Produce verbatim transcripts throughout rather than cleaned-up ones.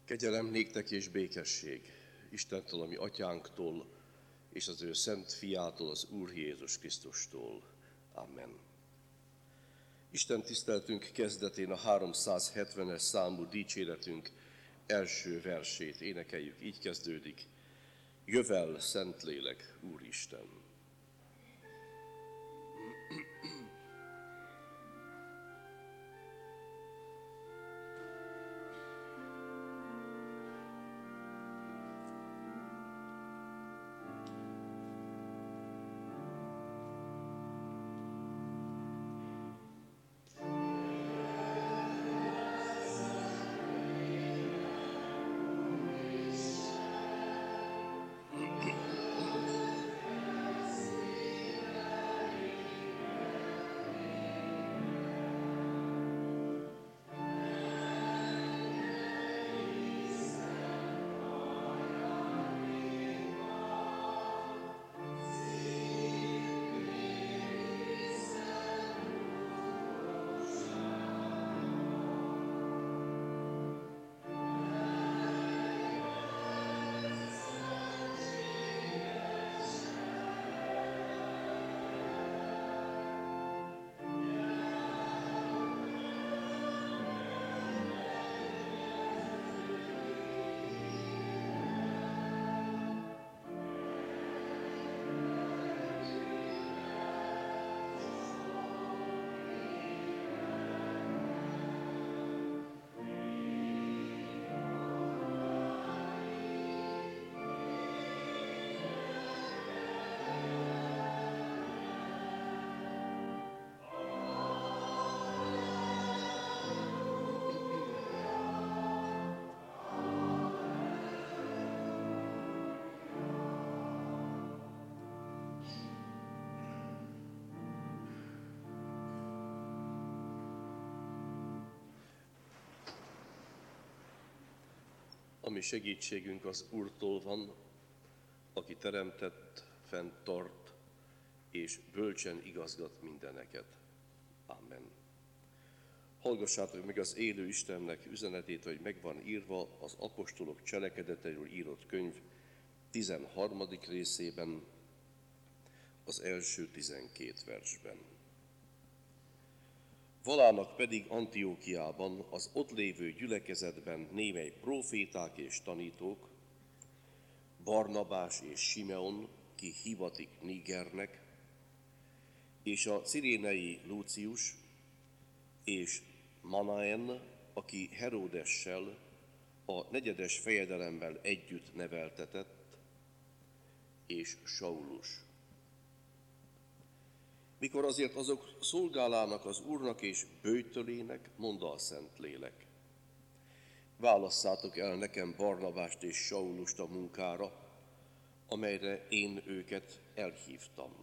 Kegyelem néktek és békesség Istentől, a mi atyánktól, és az ő szent fiától, az Úr Jézus Krisztustól. Amen. Isten tiszteltünk kezdetén a háromszázhetvenes számú dicséretünk első versét énekeljük. Így kezdődik: Jövel, Szentlélek, Úristen! A mi segítségünk az Úrtól van, aki teremtett, fenntart és bölcsen igazgat mindeneket. Amen. Hallgassátok meg az élő Istennek üzenetét, hogy megvan írva az apostolok cselekedeteiről írott könyv tizenharmadik részében, az első tizenkét versben. Valának pedig Antiókiában, az ott lévő gyülekezetben némely próféták és tanítók, Barnabás és Simeon, ki hivatik Nigernek, és a cirénei Lucius, és Manaen, aki Heródessel, a negyedes fejedelemmel együtt neveltetett, és Saulus. Mikor azért azok szolgálának az Úrnak és böjtölének, mondta a Szentlélek: válasszátok el nekem Barnabást és Saulust a munkára, amelyre én őket elhívtam.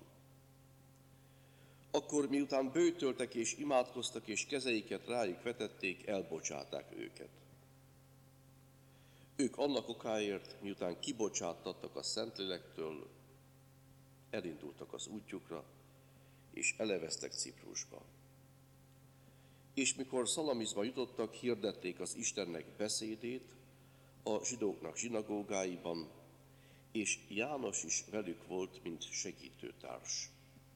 Akkor miután böjtöltek és imádkoztak és kezeiket rájuk vetették, elbocsátták őket. Ők annak okáért, miután kibocsáttattak a Szentlélektől, elindultak az útjukra, és eleveztek Ciprusba. És mikor Szalamizba jutottak, hirdették az Istennek beszédét a zsidóknak zsinagógáiban, és János is velük volt, mint segítőtárs.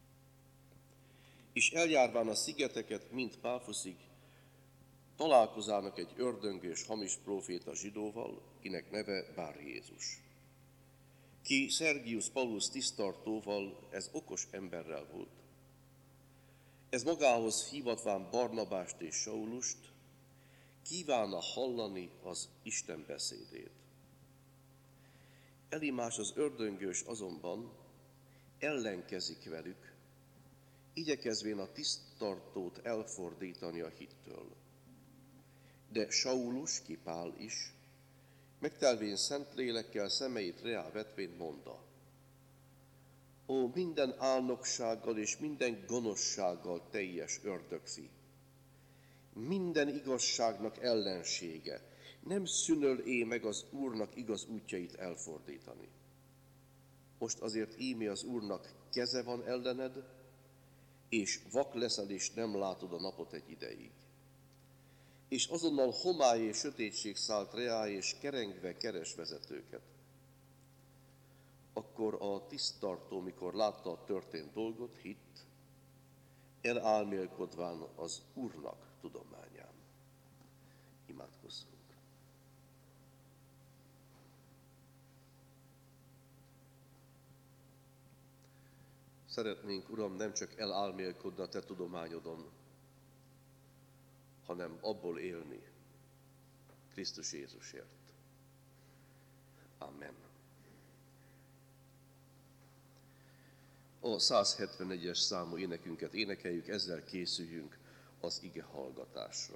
És eljárván a szigeteket, mint Páfoszig, találkozának egy ördöngős hamis próféta zsidóval, kinek neve Bár Jézus. Ki Szergius Paulus tisztartóval, ez okos emberrel volt. Ez magához hívatván Barnabást és Saulust, kívánna hallani az Isten beszédét. Elimás az ördöngős azonban ellenkezik velük, igyekezvén a tisztartót elfordítani a hittől. De Saulus, ki Pál is, megtelvén Szentlélekkel szemeit reá vetvén mondta: Ó, minden álnoksággal és minden gonoszsággal teljes ördögfi, minden igazságnak ellensége, nem szünöl-é meg az Úrnak igaz útjait elfordítani. Most azért íme az Úrnak keze van ellened, és vak leszel és nem látod a napot egy ideig. és azonnal homály és sötétség szállt reá, és kerengve keres vezetőket. Akkor a tiszttartó, mikor látta a történt dolgot, hitt, elálmélkodván az Úrnak tudományán. Imádkozzunk. Szeretnénk, Uram, nem csak elálmélkodni a Te tudományodon, hanem abból élni Krisztus Jézusért. Amen. A száz hetvenegyes számú énekünket énekeljük, ezzel készüljünk az ige hallgatásra.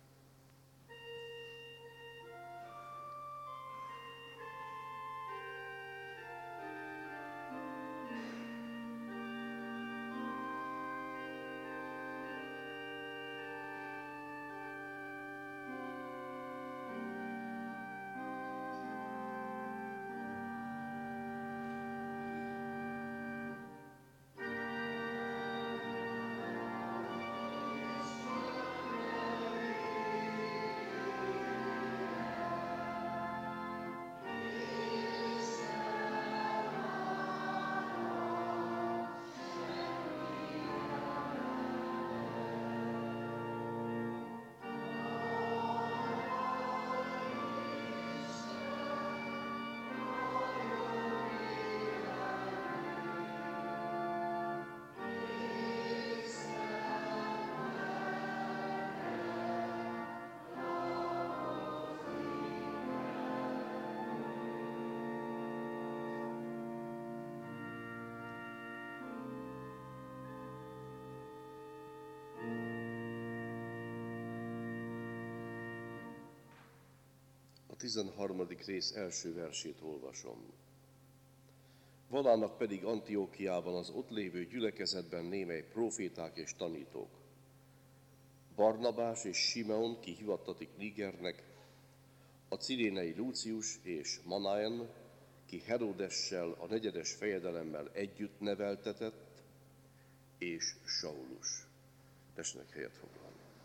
A tizenharmadik rész első versét olvasom. Valának pedig Antiókiában az ott lévő gyülekezetben némely próféták és tanítók. Barnabás és Simeon, ki hivattatik Nigernek, a cirénei Lúcius és Manaen, ki Heródessel, a negyedes fejedelemmel együtt neveltetett, és Saulus. Tessenek helyet foglalni.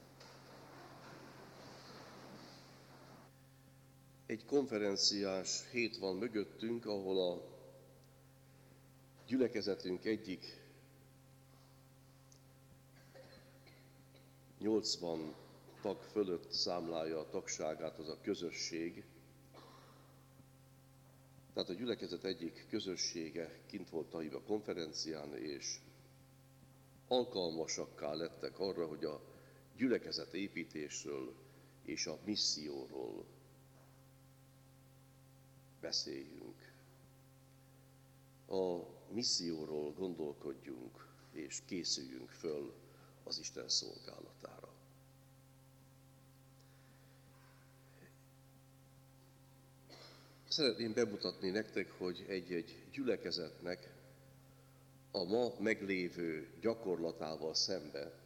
Egy konferenciás hét van mögöttünk, ahol a gyülekezetünk egyik nyolcvan tag fölött számlálja a tagságát az a közösség. Tehát a gyülekezet egyik közössége kint volt a konferencián, és alkalmasakká lettek arra, hogy a gyülekezet építésről és a misszióról beszéljünk. A misszióról gondolkodjunk, és készüljünk föl az Isten szolgálatára. Szeretném bemutatni nektek, hogy egy-egy gyülekezetnek a ma meglévő gyakorlatával szembe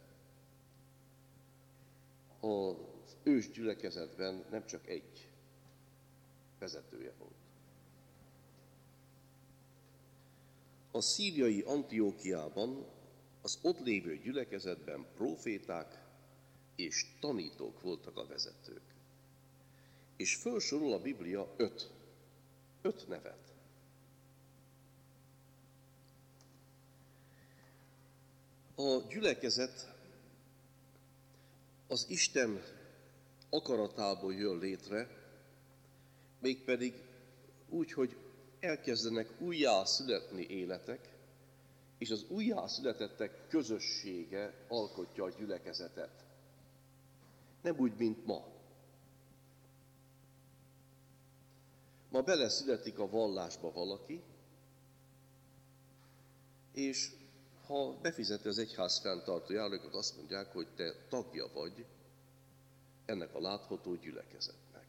az ős gyülekezetben nem csak egy vezetője volt. A szíriai Antiókiában az ott lévő gyülekezetben próféták és tanítók voltak a vezetők. És felsorol a Biblia öt, öt nevet. A gyülekezet az Isten akaratából jön létre, mégpedig úgy, hogy elkezdenek újjászületni életek, és az újjászületettek közössége alkotja a gyülekezetet. Nem úgy, mint ma. Ma beleszületik a vallásba valaki, és ha befizeti az egyház fenntartó járulékot, azt mondják, hogy te tagja vagy ennek a látható gyülekezetnek.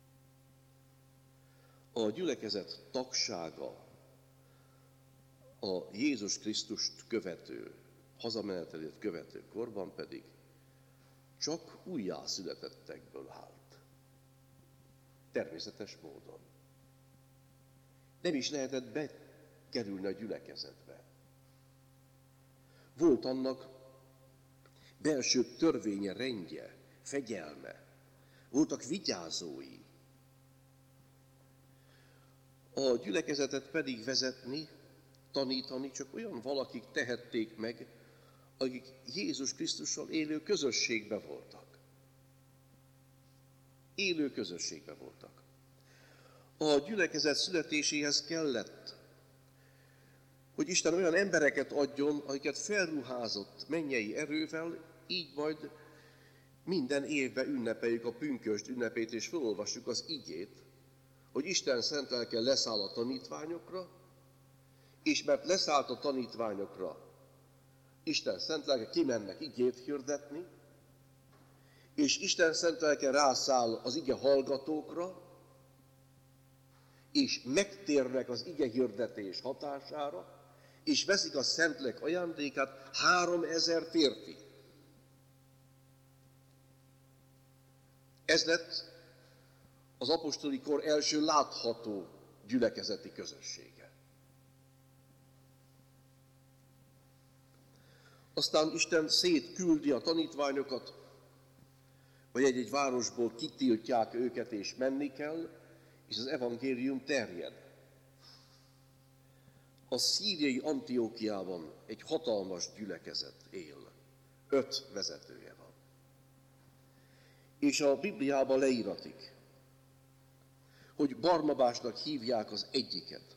A gyülekezet tagsága a Jézus Krisztust követő, hazamenetelét követő korban pedig csak újjászületettekből állt. Természetes módon. Nem is lehetett bekerülni a gyülekezetbe. Volt annak belső törvénye, rendje, fegyelme, voltak vigyázói. A gyülekezetet pedig vezetni, tanítani csak olyan valakik tehették meg, akik Jézus Krisztussal élő közösségben voltak. Élő közösségben voltak. A gyülekezet születéséhez kellett, hogy Isten olyan embereket adjon, akiket felruházott mennyei erővel, így majd minden évben ünnepeljük a pünkösd ünnepét, és felolvassuk az igét, hogy Isten szent lelke leszáll a tanítványokra, és mert leszállt a tanítványokra, Isten szent lelke kimennek igét hirdetni, és Isten szent lelke rászáll az ige hallgatókra, és megtérnek az ige hirdetés hatására, és veszik a Szentlélek ajándékát háromezer férfi. Ez lett az apostoli kor első látható gyülekezeti közössége. Aztán Isten szétküldi a tanítványokat, vagy egy-egy városból kitiltják őket, és menni kell, és az evangélium terjed. A szíriai Antiókiában egy hatalmas gyülekezet él. Öt vezetője van. És a Bibliában leíratik, hogy Barnabásnak hívják az egyiket.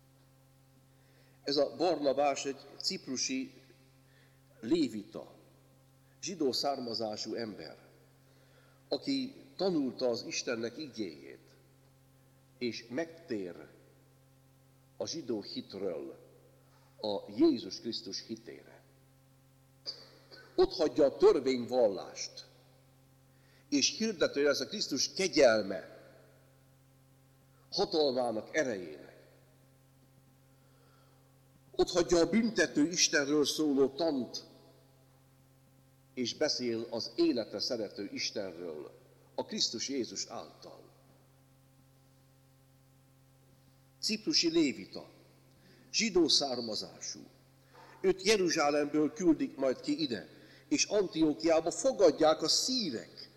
Ez a Barnabás egy ciprusi lévita, zsidó származású ember, aki tanulta az Istennek igéjét, és megtér a zsidó hitről a Jézus Krisztus hitére. Ott hagyja a törvényvallást, és hirdető lesz a Krisztus kegyelme, hatalmának, erejének. Ott hagyja a büntető Istenről szóló tant, és beszél az életre szerető Istenről, a Krisztus Jézus által. Ciprusi lévita, zsidó származású. Őt Jeruzsálemből küldik majd ki ide, és Antiókiába fogadják a szírek.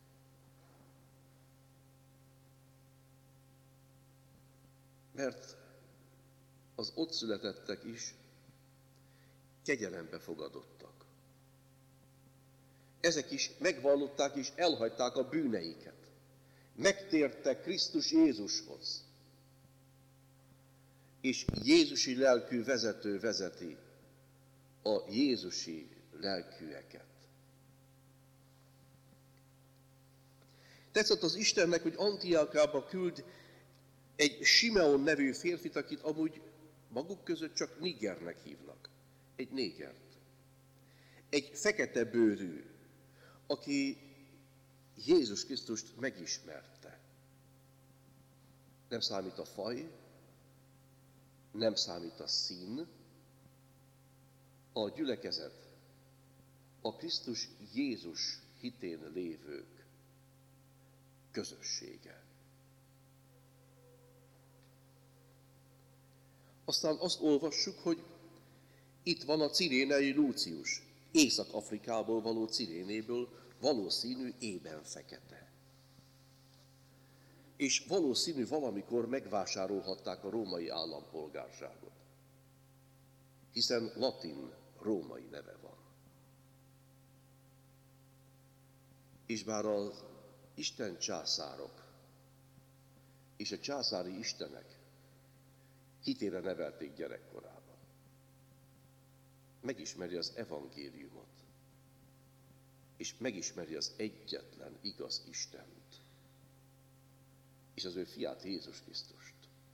Mert az ott születettek is kegyelembe fogadottak. Ezek is megvallották és elhagyták a bűneiket. Megtértek Krisztus Jézushoz. És Jézusi lelkű vezető vezeti a Jézusi lelkűeket. Tetszett az Istennek, hogy Antiókiába küld egy Simeon nevű férfit, akit amúgy maguk között csak Nigernek hívnak. Egy négert. Egy fekete bőrű, aki Jézus Krisztust megismerte. Nem számít a faj, nem számít a szín, a gyülekezet, a Krisztus Jézus hitén lévők közössége. Aztán azt olvassuk, hogy itt van a cirénei Lúcius, Észak-Afrikából való cirénéből, valószínű ében fekete. És valószínű valamikor megvásárolhatták a római állampolgárságot, hiszen latin római neve van. És bár az Isten császárok és a császári istenek hitére nevelték gyerekkorában, megismeri az evangéliumot, és megismeri az egyetlen igaz Istent, és az ő fiát Jézus Krisztust.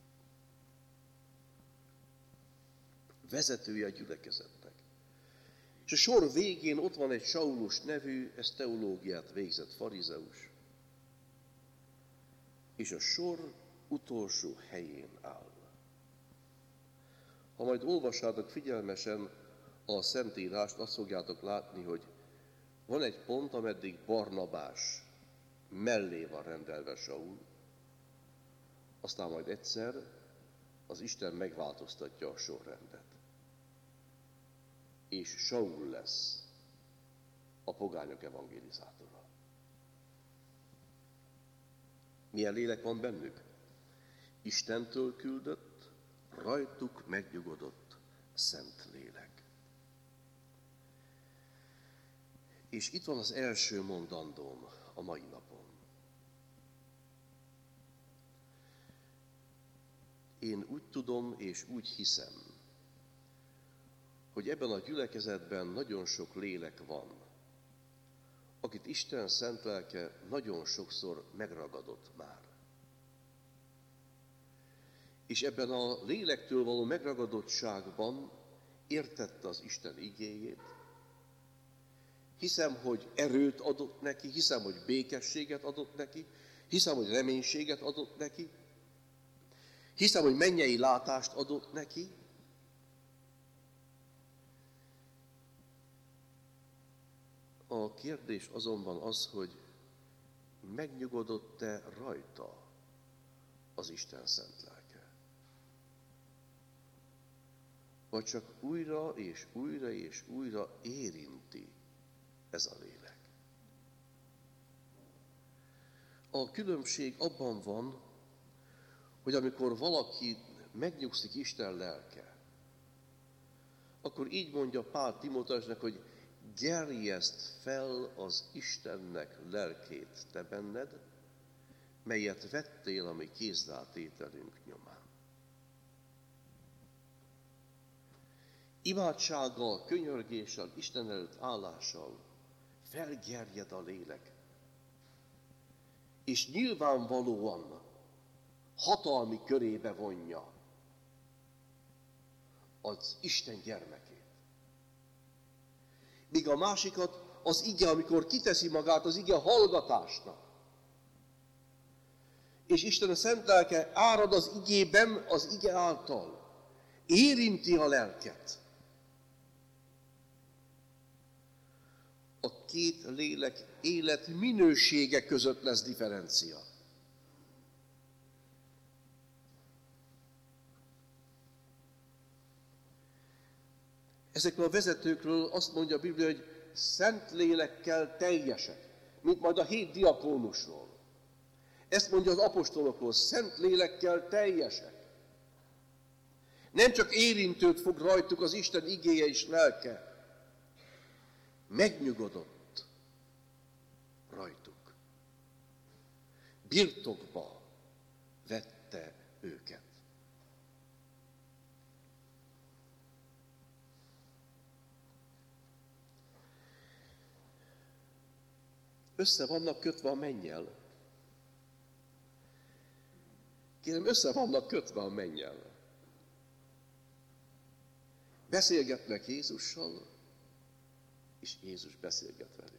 Vezetője a gyülekezetnek. És a sor végén ott van egy Saulus nevű, ez teológiát végzett farizeus, és a sor utolsó helyén áll. Ha majd olvassátok figyelmesen a Szentírást, azt fogjátok látni, hogy van egy pont, ameddig Barnabás mellé van rendelve Saul, aztán majd egyszer az Isten megváltoztatja a sorrendet. És Saul lesz a pogányok evangelizátora. Milyen lélek van bennük? Istentől küldött, rajtuk megnyugodott szent lélek. És itt van az első mondandóm a mai napon. Én úgy tudom és úgy hiszem, hogy ebben a gyülekezetben nagyon sok lélek van, akit Isten szent lelke nagyon sokszor megragadott már. És ebben a lélektől való megragadottságban értette az Isten igéjét. Hiszem, hogy erőt adott neki, hiszem, hogy békességet adott neki, hiszem, hogy reménységet adott neki, hiszem, hogy mennyei látást adott neki. A kérdés azonban az, hogy megnyugodott-e rajta az Isten szent lelke? Vagy csak újra és újra és újra érinti ez a lélek? A különbség abban van, hogy amikor valaki megnyugszik Isten lelke, akkor így mondja Pál Timóteusnak, hogy gerjeszt fel az Istennek lelkét te benned, melyet vettél a mi kézzeltételünk nyomán. Imádsággal, könyörgéssel, Isten előtt állással felgerjed a lélek, és nyilvánvalóan hatalmi körébe vonja az Isten gyermekét. Míg a másikat az ige, amikor kiteszi magát az ige hallgatásnak, és Isten a szent lelke árad az igében az ige által, érinti a lelket. A két lélek élet minősége között lesz differencia. Ezekről a vezetőkről azt mondja a Biblia, hogy szent lélekkel teljesek, mint majd a hét diakónusról. Ezt mondja az apostolokról, szent lélekkel teljesek. Nem csak érintőt fog rajtuk az Isten igéje és lelke, megnyugodott rajtuk. Birtokba vette őket. Össze vannak kötve a mennyel. Kérem, össze vannak kötve a mennyel. Beszélgetnek Jézussal, és Jézus beszélget velük.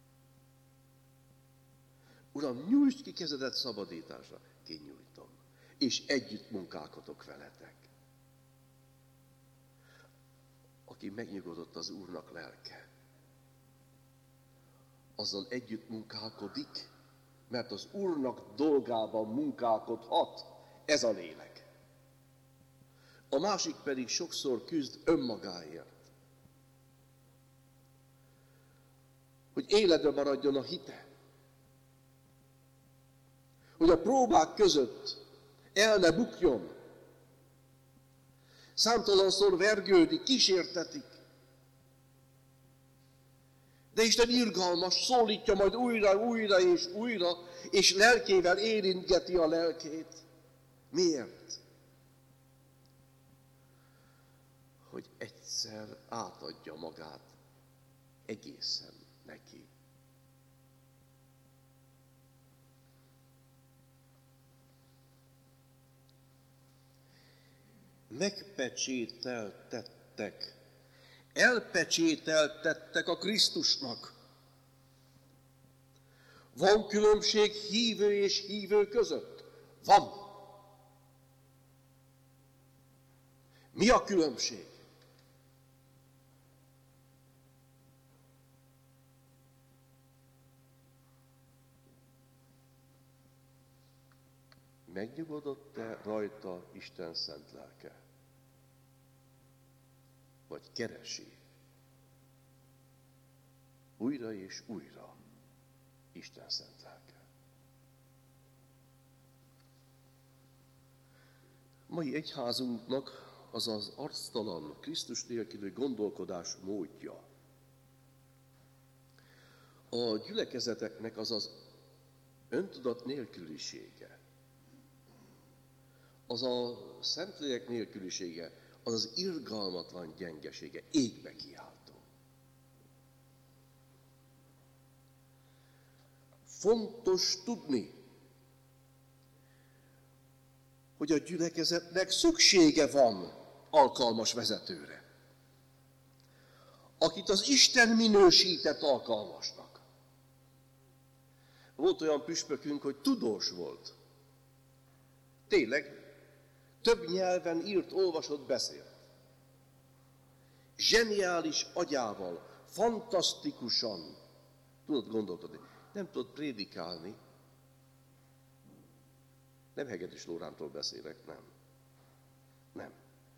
Uram, nyújtsd ki kezedet szabadításra. Kinyújtom. És együtt munkálkodok veletek. Aki megnyugodott az Úrnak lelke, azzal együtt munkálkodik, mert az Úrnak dolgában munkálkodhat ez a lélek. A másik pedig sokszor küzd önmagáért. Hogy életben maradjon a hite. Hogy a próbák között el ne bukjon. Számtalanszor vergődik, kísértetik. De Isten irgalmas, szólítja majd újra, újra és újra, és lelkével érintgeti a lelkét. Miért? Hogy egyszer átadja magát egészen neki. Megpecsételtettek, elpecsételtettek a Krisztusnak. Van különbség hívő és hívő között? Van. Mi a különbség? Megnyugodott-e rajta Isten szent lelke? Vagy keresi újra és újra Isten szent lelke? mai egyházunknak az az arctalan, Krisztus nélküli gondolkodás módja. A gyülekezeteknek az az öntudat nélkülisége, az a Szentlélek nélkülisége, az az irgalmatlan gyengesége, égbe kiáltó. Fontos tudni, hogy a gyülekezetnek szüksége van alkalmas vezetőre, akit az Isten minősített alkalmasnak. Volt olyan püspökünk, hogy tudós volt. Tényleg, több nyelven írt, olvasott, beszélt. Zseniális agyával, fantasztikusan tudott gondolkodni. Nem tudott prédikálni. Nem Hegedűs Lórántól beszélek, nem. Nem.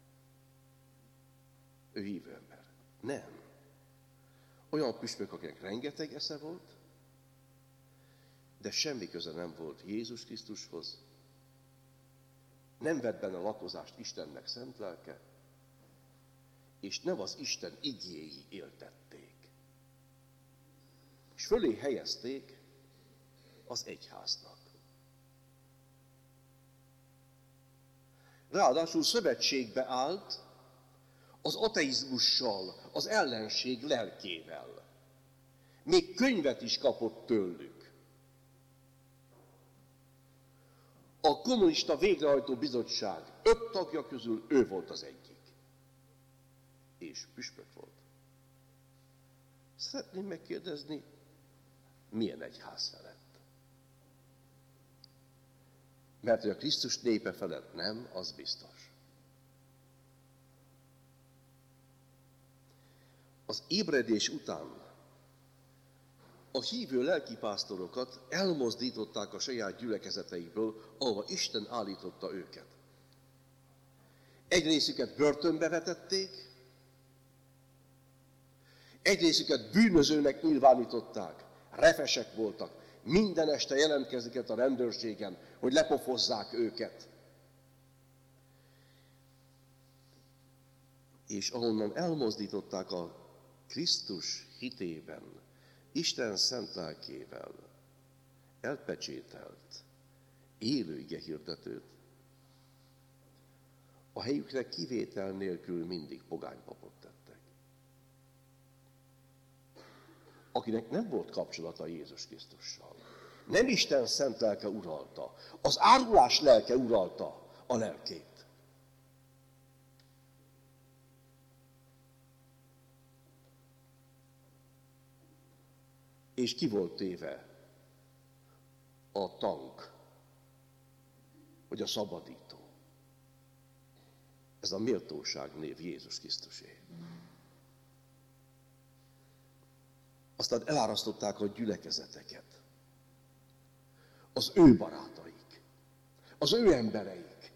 Ő hívő ember. Nem. Olyan püspök, akinek rengeteg esze volt, de semmi köze nem volt Jézus Krisztushoz. Nem vett benne lakozást Istennek szent lelke, és nem az Isten igéi éltették. És fölé helyezték az egyháznak. Ráadásul szövetségbe állt az ateizmussal, az ellenség lelkével. Még könyvet is kapott tőlük. A kommunista végrehajtó bizottság öt tagja közül ő volt az egyik. És püspök volt. Szeretném megkérdezni, milyen egyház felett? Mert hogy a Krisztus népe felett nem, az biztos. Az ébredés után a hívő lelkipásztorokat elmozdították a saját gyülekezeteikből, ahova Isten állította őket. Egy részüket börtönbe vetették, egy részüket bűnözőnek nyilvánították, refesek voltak, minden este jelentkezik a rendőrségen, hogy lepofozzák őket. És ahonnan elmozdították a Krisztus hitében, Isten szent lelkével elpecsételt, élő ige hirdetőt, a helyükre kivétel nélkül mindig pogánypapot tettek. Akinek nem volt kapcsolata Jézus Krisztussal. Nem Isten szent lelke uralta, az árulás lelke uralta a lelkét. És ki volt téve a tank, vagy a szabadító. Ez a méltóság név Jézus Krisztusé. Aztán elárasztották a gyülekezeteket. Az ő barátaik, az ő embereik.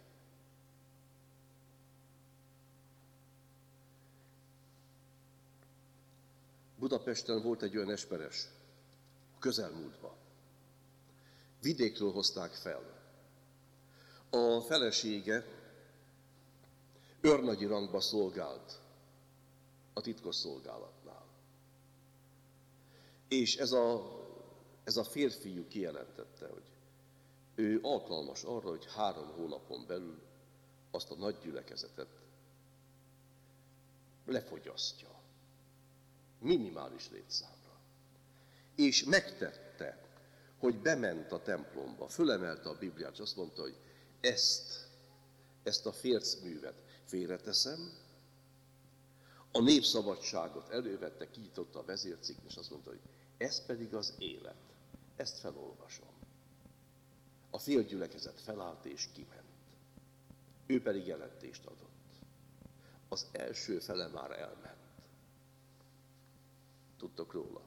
Budapesten volt egy olyan esperes, a közelmúltban. Vidékről hozták fel. A felesége őrnagyi rangba szolgált a titkos szolgálatnál. És ez a, ez a férfiú kijelentette, hogy ő alkalmas arra, hogy három hónapon belül azt a nagy gyülekezetet lefogyasztja. Minimális létszámra. És megtette, hogy bement a templomba, fölemelte a Bibliát, és azt mondta, hogy ezt, ezt a fércművet félreteszem, a népszabadságot elővette, kinyitotta a vezércikk, és azt mondta, hogy ez pedig az élet. Ezt felolvasom. A félgyülekezet felállt és kiment. Ő pedig jelentést adott. Az első fele már elment. Tudtok róla?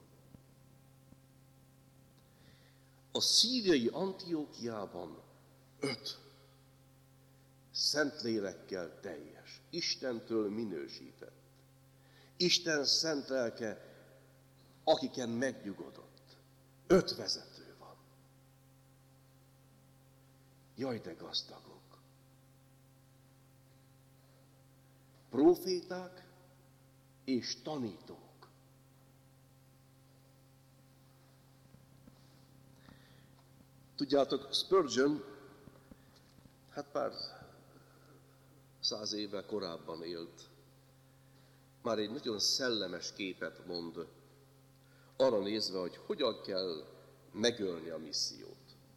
A szíriai Antiókiában öt Szentlélekkel teljes, Istentől minősített, Isten szent lelke, akiken megnyugodott. Öt vezető van. Jaj, de gazdagok! próféták és tanítók. Tudjátok, Spurgeon, hát pár száz évvel korábban élt, már egy nagyon szellemes képet mond, arra nézve, hogy hogyan kell megölni a missziót.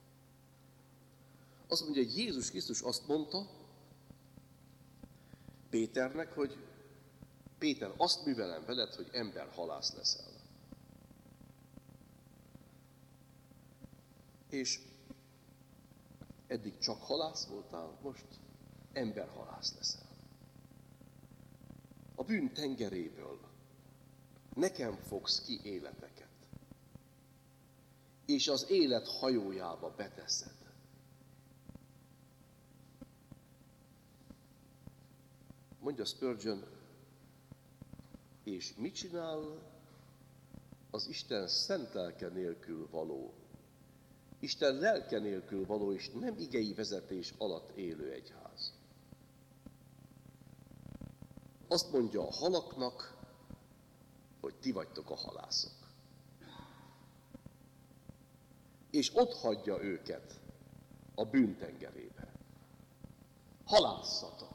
Azt mondja, hogy Jézus Krisztus azt mondta Péternek, hogy Péter, azt művelem veled, hogy emberhalász leszel. És eddig csak halász voltál, most emberhalász leszel. A bűn tengeréből nekem fogsz ki életeket, és az élet hajójába beteszed. Mondja Spurgeon, és mit csinál az Isten szent lelke nélkül való, Isten lelke nélkül való és nem igei vezetés alatt élő egyház? Azt mondja a halaknak, hogy ti vagytok a halászok. És ott hagyja őket a bűntengerébe. Halászatok!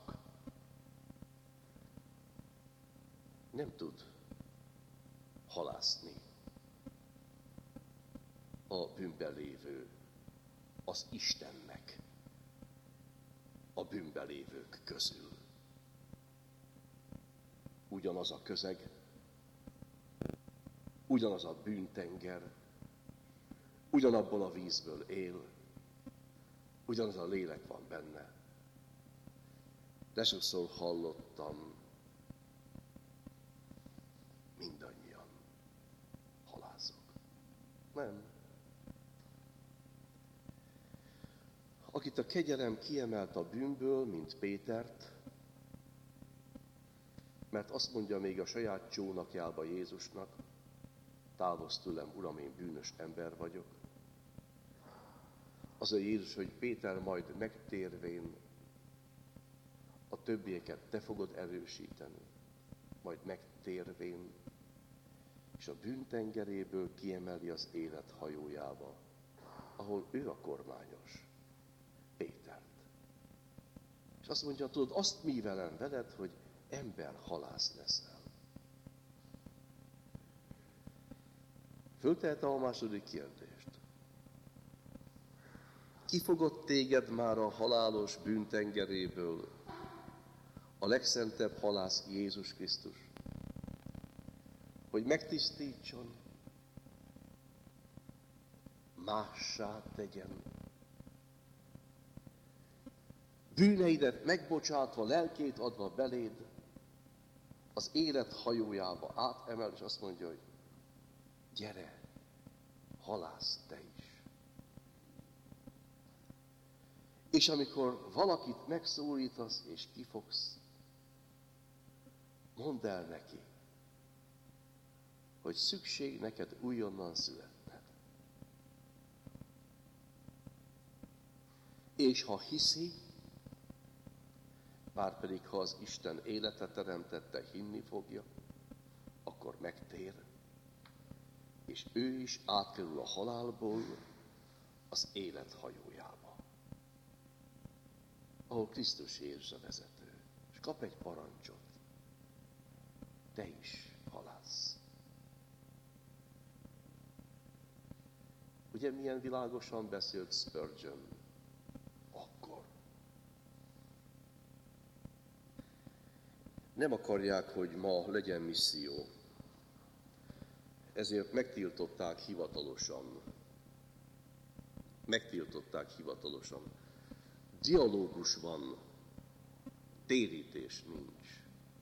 Nem tud halászni a bűnben lévő, az Istennek a bűnben lévők közül. Ugyanaz a közeg, ugyanaz a bűntenger, ugyanabból a vízből él, ugyanaz a lélek van benne. De sokszor hallottam, mindannyian halászok. Nem. Akit a kegyelem kiemelt a bűnből, mint Pétert, mert azt mondja még a saját csónakjába Jézusnak, távozz tőlem, Uram, én bűnös ember vagyok. Az a Jézus, hogy Péter majd megtérvén a többieket te fogod erősíteni, majd megtérvén, és a bűntengeréből kiemeli az élet hajójába, ahol ő a kormányos, Pétert. És azt mondja, tudod, azt művelem veled, hogy emberhalász leszel. Föltehetem a második kérdést. Ki fogott téged már a halálos bűntengeréből, a legszentebb halász Jézus Krisztus, hogy megtisztítson, mássá tegyen, bűneidet megbocsátva, lelkét adva beléd, az élet hajójába átemel, és azt mondja, hogy gyere, halász te is. És amikor valakit megszólítasz és kifogsz, mondd el neki, hogy szükség neked újonnan születned. És ha hiszi, márpedig ha az Isten életet teremtette, hinni fogja, akkor megtér, és ő is átkerül a halálból az élet hajójába, ahol Krisztus Jézus a vezető, és kap egy parancsot. Te is halász. Ugye milyen világosan beszélt Spurgeon akkor? Nem akarják, hogy ma legyen misszió. Ezért megtiltották hivatalosan. Megtiltották hivatalosan. Dialógus van, térítés nincs.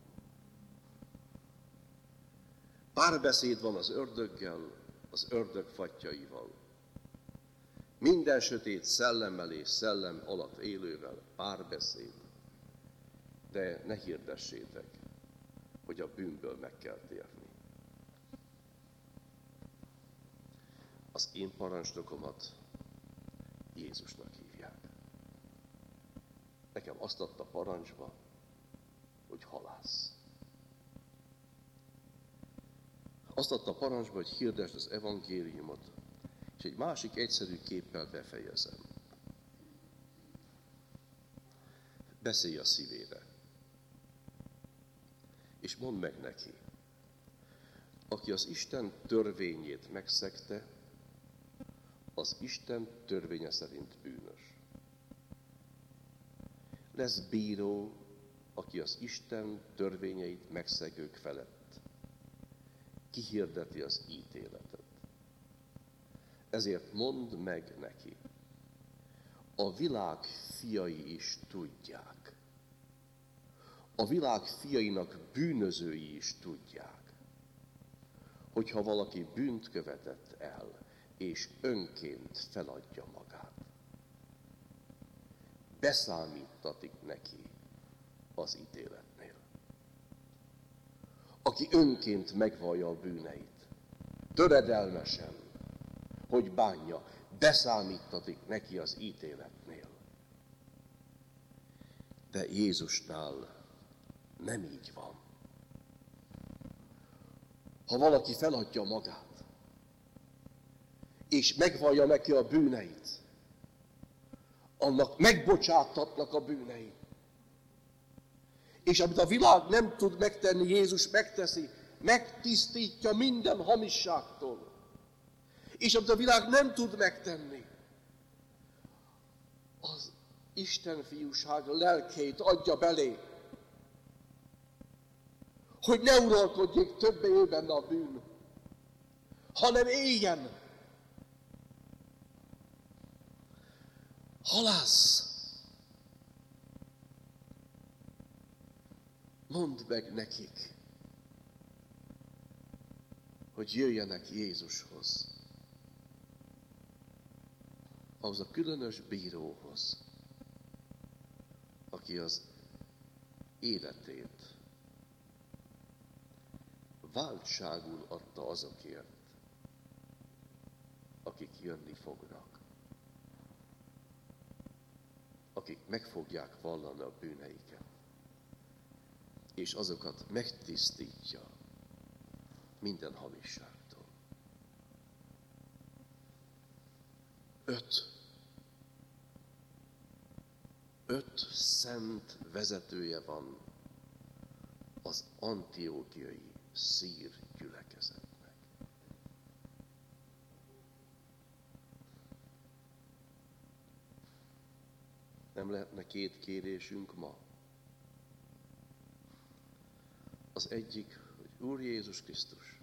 Párbeszéd van az ördöggel, az ördög fattyaival. Minden sötét szellemmel és szellem alatt élővel párbeszéd. De ne hirdessétek, hogy a bűnből meg kell térni. Az én parancsnokomat Jézusnak hívják. Nekem azt adta parancsba, hogy halász. Azt adta parancsba, hogy hirdesd az evangéliumot, és egy másik egyszerű képpel befejezem. Beszélj a szívére, és mondd meg neki, aki az Isten törvényét megszegte, az Isten törvénye szerint bűnös. Lesz bíró, aki az Isten törvényeit megszegők felett kihirdeti az ítéletet. Ezért mondd meg neki, a világ fiai is tudják. A világ fiainak bűnözői is tudják, hogyha valaki bűnt követett el, és önként feladja magát, beszámítatik neki az ítéletnél. Aki önként megvallja a bűneit, töredelmesen, hogy bánja, beszámítatik neki az ítéletnél. De Jézusnál nem így van. Ha valaki feladja magát, és megvallja neki a bűneit, annak megbocsátatnak a bűnei. És amit a világ nem tud megtenni, Jézus megteszi, megtisztítja minden hamisságtól. És amit a világ nem tud megtenni, az Isten fiúság lelkét adja belé, hogy ne uralkodjék többé ő benne a bűn, hanem éljen. Halász! Mondd meg nekik, hogy jöjjenek Jézushoz, ahhoz a különös bíróhoz, aki az életét váltságul adta azokért, akik jönni fognak, akik meg fogják vallani a bűneiket, és azokat megtisztítja minden hamisságtól. Öt. Öt szent vezetője van az antiochiai szír gyülekezetnek. Nem lehetne két kérésünk ma? Az egyik, hogy Úr Jézus Krisztus,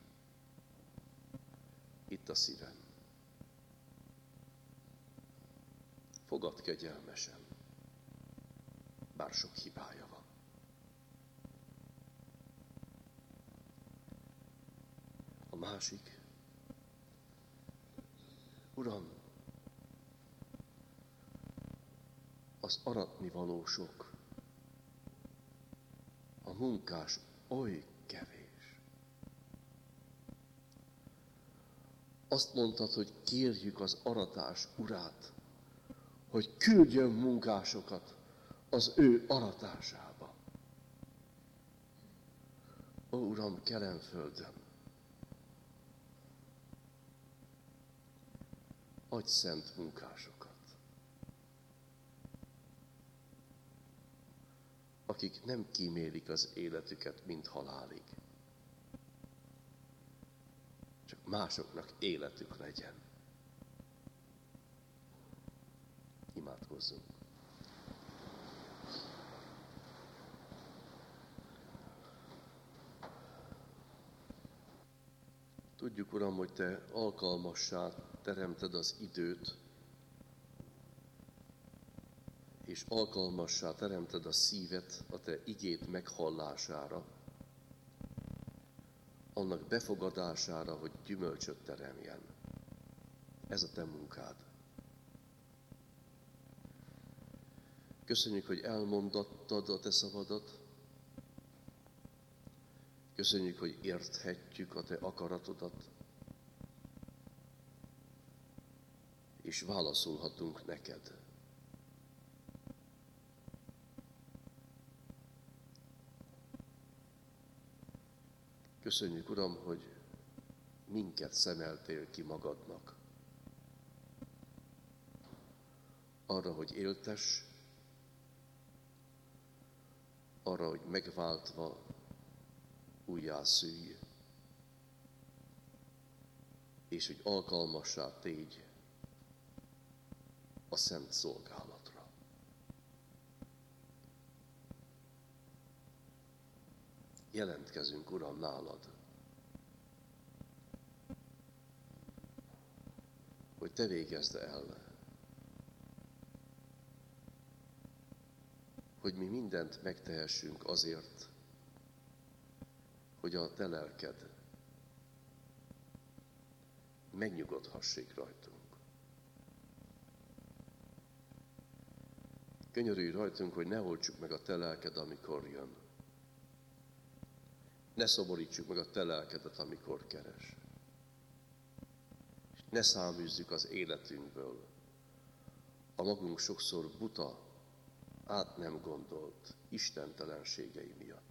itt a szívem. Fogad kegyelmesen, bár sok hibája van. A másik, Uram, az aratni való sok, a munkás oly kevés. Azt mondtad, hogy kérjük az aratás urát, hogy küldjön munkásokat az ő aratásába. Ó, Uram, Kelenföldön, adj szent munkásokat, akik nem kímélik az életüket, mint halálig. Csak másoknak életük legyen. Imádkozzunk. Tudjuk, Uram, hogy Te alkalmassá teremted az időt, és alkalmassá teremted a szívet a Te igéd meghallására, annak befogadására, hogy gyümölcsöt teremjen. Ez a Te munkád. Köszönjük, hogy elmondattad a Te szavadat. Köszönjük, hogy érthetjük a Te akaratodat, és válaszolhatunk neked. Köszönjük, Uram, hogy minket szemeltél ki magadnak. Arra, hogy éltes, arra, hogy megváltva újjászülj, és hogy alkalmassá tégy a szent szolgálatra. Jelentkezünk, Uram, nálad, hogy te végezd el, hogy mi mindent megtehessünk azért, hogy a te lelked megnyugodhassék rajtunk. Könyörülj rajtunk, hogy ne oltsuk meg a te lelked, amikor jön. Ne szomorítsuk meg a te lelkedet, amikor keres. És ne száműzzük az életünkből a magunk sokszor buta, át nem gondolt istentelenségei miatt.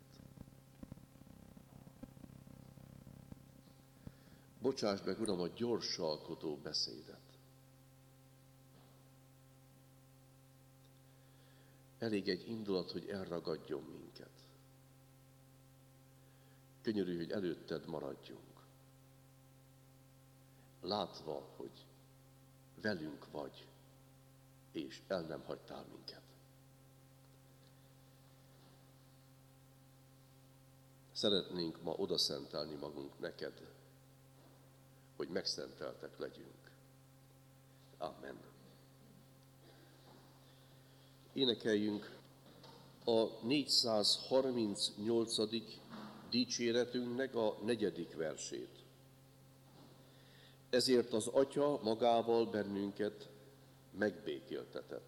Bocsáss meg, Uram, a gyorsalkodó beszédet. Elég egy indulat, hogy elragadjon minket. Könyörülj, hogy előtted maradjunk. Látva, hogy velünk vagy, és el nem hagytál minket. Szeretnénk ma odaszentelni magunk neked, hogy megszenteltek legyünk. Amen. Énekeljünk a négyszázharmincnyolcadik dicséretünknek a negyedik versét. Ezért az Atya magával bennünket megbékéltetett.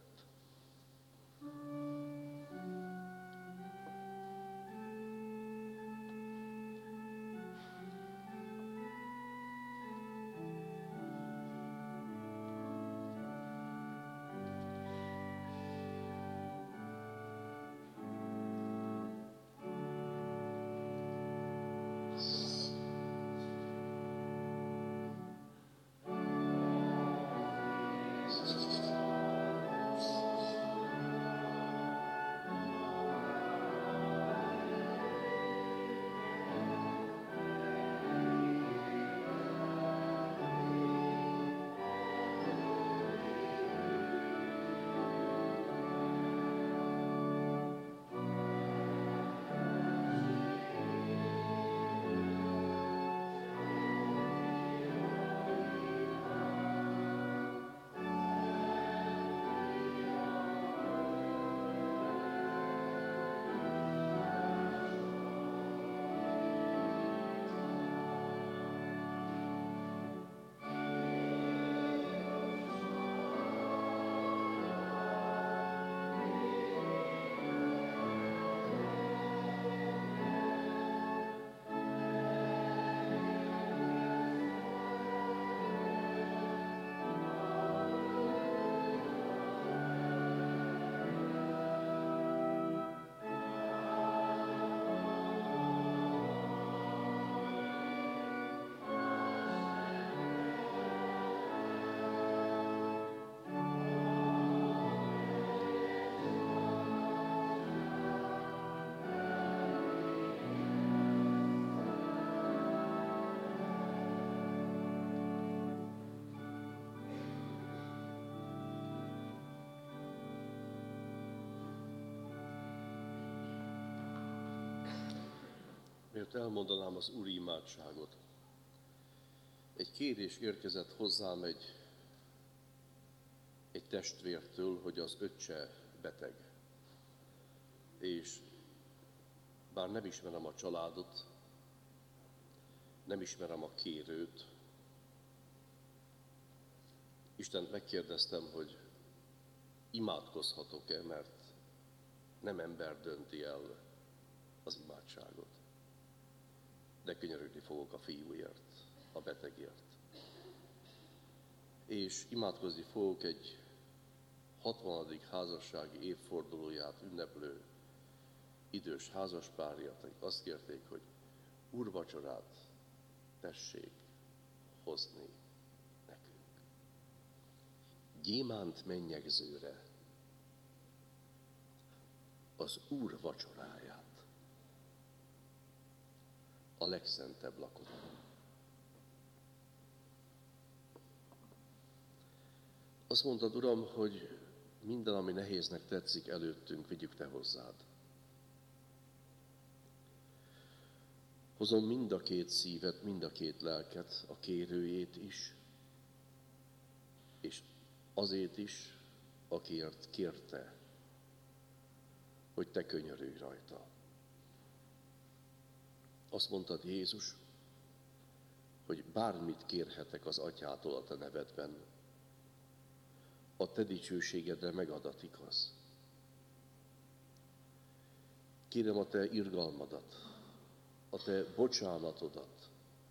Miért elmondanám az úri imádságot. Egy kérés érkezett hozzám egy, egy testvértől, hogy az öccse beteg. És bár nem ismerem a családot, nem ismerem a kérőt, Istent megkérdeztem, hogy imádkozhatok-e, mert nem ember dönti el az imádságot. De könyörögni fogok a fiúért, a betegért. És imádkozni fogok egy hatvanadik házassági évfordulóját ünneplő idős házaspárját, akik azt kérték, hogy úrvacsorát tessék hozni nekünk. Gyémánt mennyegzőre az Úr vacsoráját, a legszentebb lakodalom. Azt mondtad, Uram, hogy minden, ami nehéznek tetszik előttünk, vigyük Te hozzád. Hozom mind a két szívet, mind a két lelket, a kérőjét is, és azért is, akiért kérte, hogy Te könyörülj rajta. Azt mondtad, Jézus, hogy bármit kérhetek az Atyától a Te nevedben, a Te dicsőségedre megadatik az. Kérem a Te irgalmadat, a Te bocsánatodat,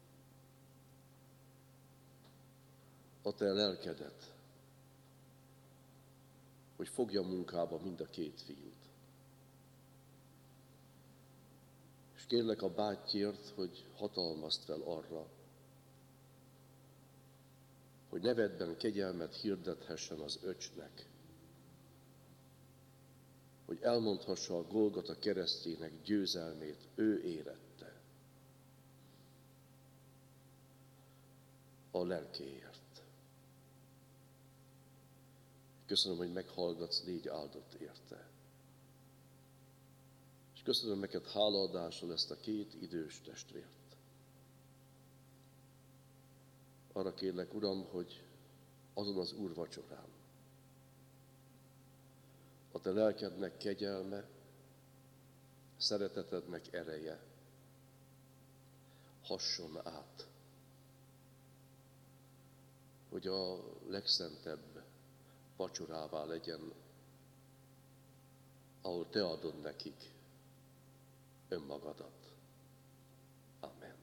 a Te lelkedet, hogy fogja munkába mind a két fiút. És kérlek a bátyért, hogy hatalmazd fel arra, hogy nevedben kegyelmet hirdethessen az öcsnek, hogy elmondhassa a Golgota keresztjének győzelmét, ő érette a lelkéért. Köszönöm, hogy meghallgatsz, légy áldott érte. És köszönöm neked hálaadással ezt a két idős testvért. Arra kérlek, Uram, hogy azon az úrvacsorán a Te lelkednek kegyelme, szeretetednek ereje hasson át, hogy a legszentebb vacsorává legyen, ahol Te adod nekik önmagadat. Amen.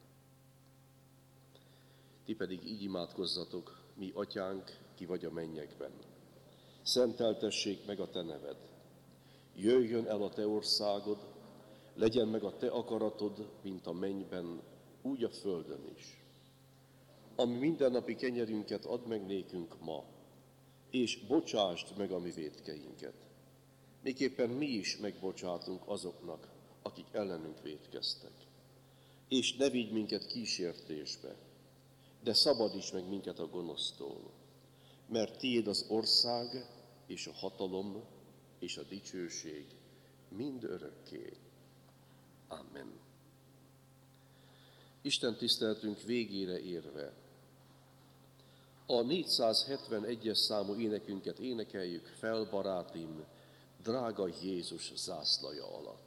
Ti pedig így imádkozzatok, mi Atyánk, ki vagy a mennyekben. Szenteltessék meg a Te neved. Jöjjön el a Te országod, legyen meg a Te akaratod, mint a mennyben, úgy a földön is. Ami mindennapi kenyerünket add meg nékünk ma, és bocsásd meg a mi vétkeinket. Miképpen mi is megbocsátunk azoknak, akik ellenünk vétkeztek. És ne vigy minket kísértésbe, de szabadíts meg minket a gonosztól, mert Tiéd az ország, és a hatalom, és a dicsőség mind örökké. Amen. Isten tiszteltünk végére érve, a négyszázhetvenegyes számú énekünket énekeljük fel, barátim, drága Jézus zászlaja alatt.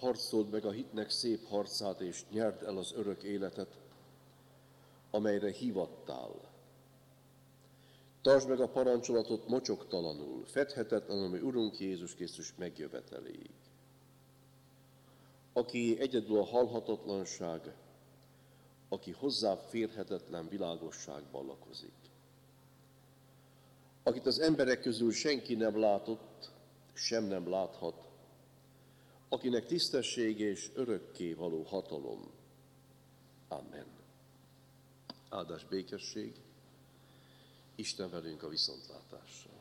harcold meg a hitnek szép harcát, és nyerd el az örök életet, amelyre hívattál. Tartsd meg a parancsolatot mocsoktalanul, fedhetetlen, ami Urunk Jézus Krisztus megjöveteléig. Aki egyedül a halhatatlanság, aki hozzáférhetetlen világosságban lakozik. Akit az emberek közül senki nem látott, sem nem láthat, akinek tisztesség és örökké való hatalom. Amen. Áldás békesség, Isten velünk a viszontlátásra.